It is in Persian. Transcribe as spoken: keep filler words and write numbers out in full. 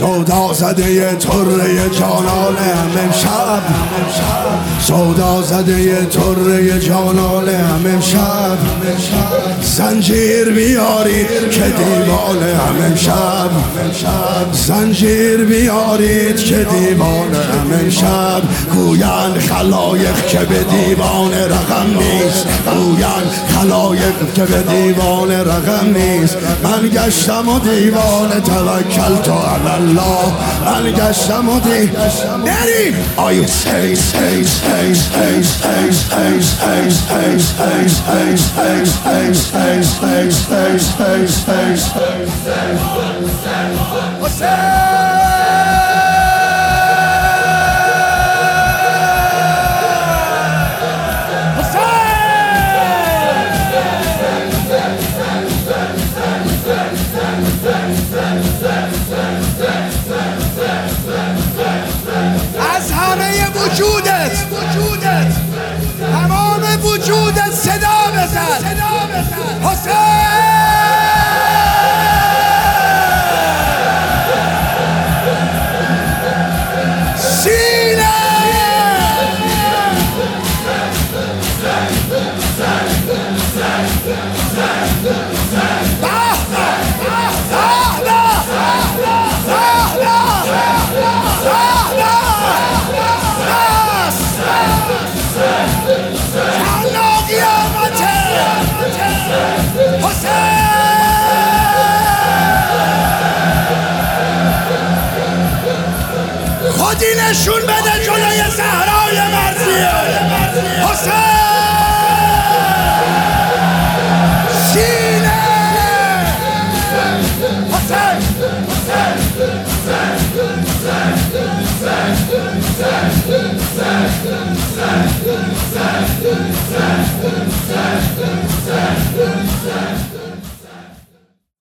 سودا زده طره جانانم امشب، سودا زده طره جانانم امشب، زنجیر بیارید که دیوانم امشب، زنجیر بیارید که دیوانم امشب. گویند خلایق که به دیوان رقم نیست، گویند خلایق که به دیوان رقم نیست. من گشتم و دیوان توکل تو علی الله، من گشتم و دیوان نری آیو سیز سیز سیز سیز سیز سیز سیز سیز سیز سیز سیز سیز سیز سیز سیز سیز از همه وجودت وجودت تمام وجودت صدا بزن حسین. سینه خودی نشون بده جلوی زهرای مرزیه حسین. سینه حسین